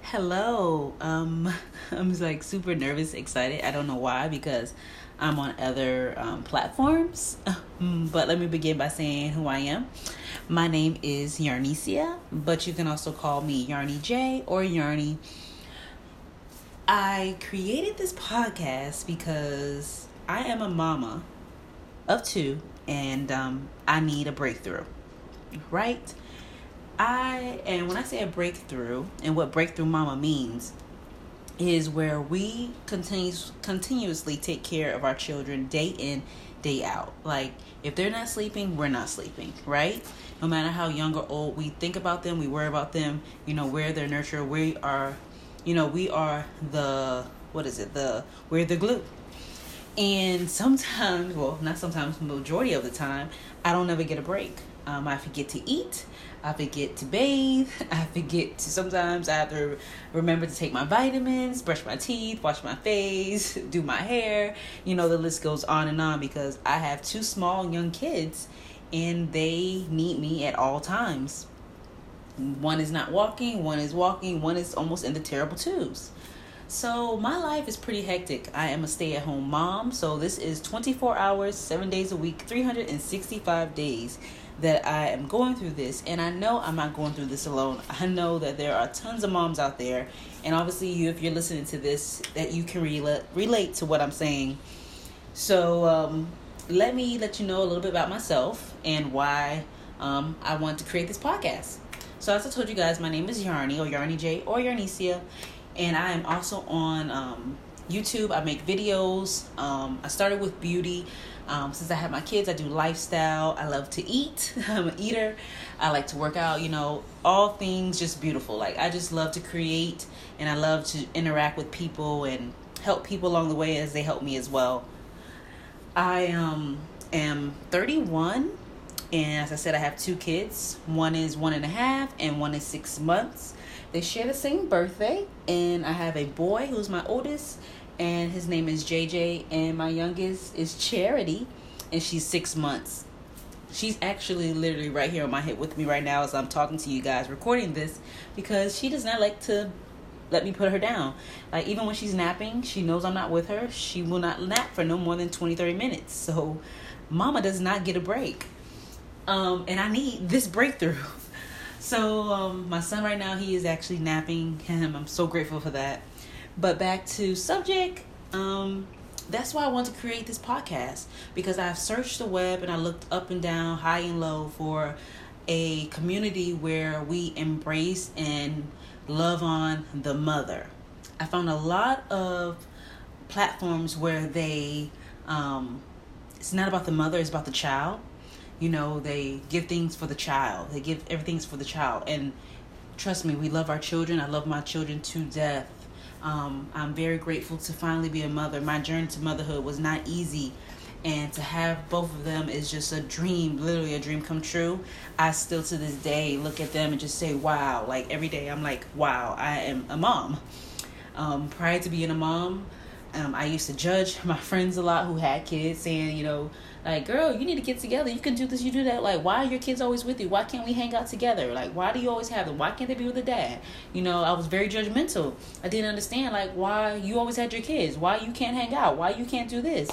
Hello. I'm like super nervous, excited. I don't know why because I'm on other platforms. But let me begin by saying who I am. My name is Yarnicia, but you can also call me Yarny J or Yarny. I created this podcast because I am a mama of two and I need a breakthrough, right? And when I say a breakthrough, and what breakthrough mama means is where we continuously take care of our children day in, day out. Like if they're not sleeping, we're not sleeping, right? No matter how young or old, we think about them, we worry about them, we're their nurturer. We are we're the glue. And sometimes, well, not sometimes, majority of the time, I don't ever get a break. I forget to eat. I forget to bathe. Sometimes I have to remember to take my vitamins, brush my teeth, wash my face, do my hair. The list goes on and on because I have two small young kids and they need me at all times. One is not walking, one is walking, one is almost in the terrible twos. So my life is pretty hectic. I am a stay-at-home mom. So this is 24 hours, 7 days a week, 365 days that I am going through this. And I know I'm not going through this alone. I know that there are tons of moms out there. And obviously if you're listening to this, that you can relate to what I'm saying. So let me let you know a little bit about myself and why I want to create this podcast. So as I told you guys, my name is Yarny or Yarny J or Yarnicia. And I am also on YouTube. I make videos. I started with beauty. Since I have my kids, I do lifestyle. I love to eat. I'm an eater. I like to work out, all things just beautiful. Like I just love to create and I love to interact with people and help people along the way as they help me as well. I am 31. And as I said, I have two kids. One is 1.5 and one is 6 months. They share the same birthday, and I have a boy who's my oldest, and his name is JJ, and my youngest is Charity, and she's 6 months. She's actually literally right here on my hip with me right now as I'm talking to you guys, recording this, because she does not like to let me put her down. Like, even when she's napping, she knows I'm not with her. She will not nap for no more than 20-30 minutes. So, mama does not get a break. And I need this breakthrough. So my son right now, he is actually napping him. I'm so grateful for that. But back to subject. That's why I want to create this podcast, because I've searched the web and I looked up and down, high and low, for a community where we embrace and love on the mother. I found a lot of platforms where they, it's not about the mother, it's about the child. They give things for the child. They give everything for the child. And trust me, we love our children. I love my children to death. I'm very grateful to finally be a mother. My journey to motherhood was not easy. And to have both of them is just a dream, literally a dream come true. I still to this day look at them and just say, wow. Like every day I'm like, wow, I am a mom. Prior to being a mom, I used to judge my friends a lot who had kids, saying, like, girl, you need to get together. You can do this, you do that. Like, why are your kids always with you? Why can't we hang out together? Like, why do you always have them? Why can't they be with a dad? I was very judgmental. I didn't understand, like, why you always had your kids. Why you can't hang out? Why you can't do this?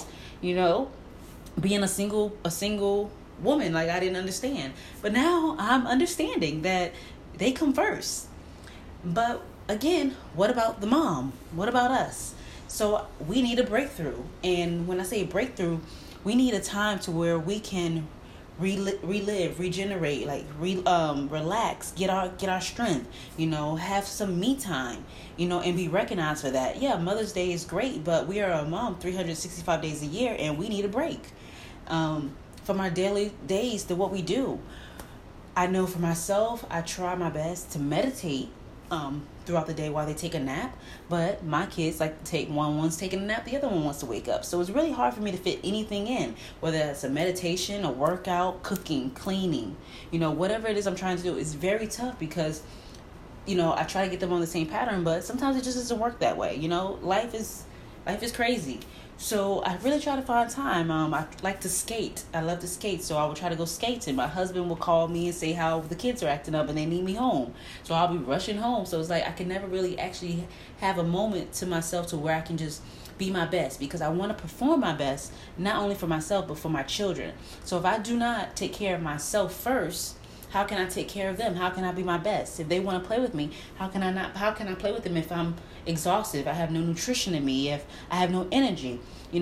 Being a single woman, like, I didn't understand. But now I'm understanding that they come first. But again, what about the mom? What about us? So we need a breakthrough. And when I say breakthrough, we need a time to where we can relive, regenerate, like relax, get our strength, have some me time, and be recognized for that. Yeah, Mother's Day is great, but we are a mom 365 days a year, and we need a break from our daily days to what we do. I know for myself, I try my best to meditate throughout the day while they take a nap, but my kids like to take one's taking a nap, the other one wants to wake up. So it's really hard for me to fit anything in, whether that's a meditation, a workout, cooking, cleaning, whatever it is I'm trying to do. It's very tough because I try to get them on the same pattern, but sometimes it just doesn't work that way. Life is crazy. So I really try to find time. I like to skate. I love to skate, so I would try to go skating. My husband will call me and say how the kids are acting up and they need me home. So I'll be rushing home. So it's like I can never really actually have a moment to myself to where I can just be my best, because I want to perform my best, not only for myself, but for my children. So if I do not take care of myself first, how can I take care of them? How can I be my best? If they want to play with me, how can I play with them if I'm exhausted, if I have no nutrition in me, if I have no energy?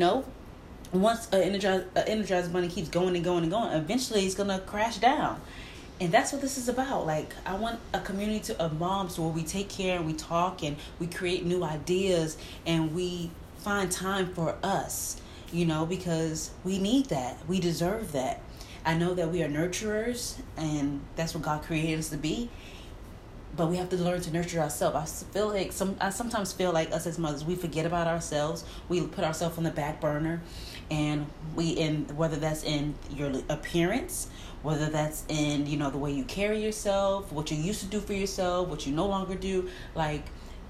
Once an energized bunny keeps going and going and going, eventually it's going to crash down. And that's what this is about. Like, I want a community of moms where we take care and we talk and we create new ideas and we find time for us, because we need that. We deserve that. I know that we are nurturers, and that's what God created us to be. But we have to learn to nurture ourselves. I sometimes feel like us as mothers, we forget about ourselves. We put ourselves on the back burner, and whether that's in your appearance, whether that's in the way you carry yourself, what you used to do for yourself, what you no longer do. Like,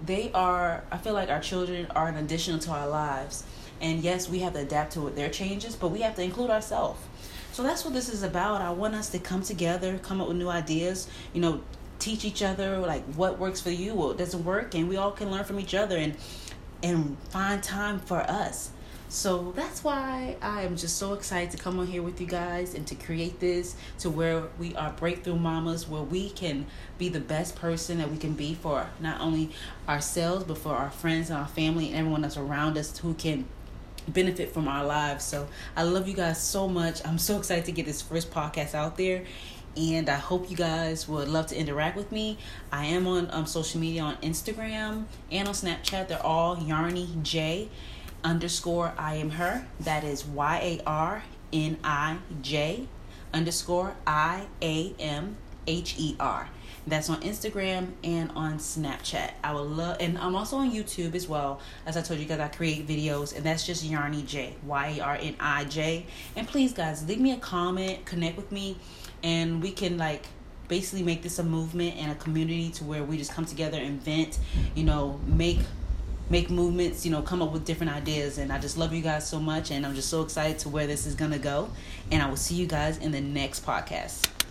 I feel like our children are an addition to our lives. And yes, we have to adapt to their changes, but we have to include ourselves. So that's what this is about. I want us to come together, come up with new ideas, teach each other like what works for you, what doesn't work, and we all can learn from each other and find time for us. So that's why I am just so excited to come on here with you guys and to create this to where we are breakthrough mamas, where we can be the best person that we can be for not only ourselves, but for our friends and our family and everyone that's around us who can benefit from our lives. So I love you guys so much. I'm so excited to get this first podcast out there, and I hope you guys would love to interact with me. I am on social media, on Instagram and on Snapchat. They're all YarnyJ _ I am her. That is YARNIJ _ IAMHER. That's on Instagram and on Snapchat. I would love, and I'm also on YouTube as well. As I told you guys, I create videos, and that's just YarnyJ, YARNIJ. And please, guys, leave me a comment, connect with me, and we can basically make this a movement and a community to where we just come together and vent, make movements, come up with different ideas. And I just love you guys so much, and I'm just so excited to where this is gonna go. And I will see you guys in the next podcast.